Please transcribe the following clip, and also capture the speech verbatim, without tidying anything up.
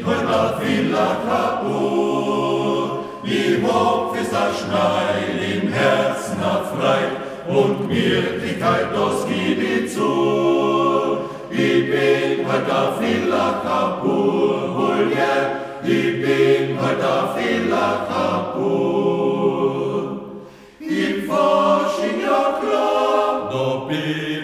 heut a Villa Kapur, wie Hopf ist a Schneid im Herzen a Freit, und Mirtigkeit, das gibt ich zu. Ich bin heut a Villa Kapur, hol ja, ich bin heut a Villa Kapur. Im Fasching ja klar, da bin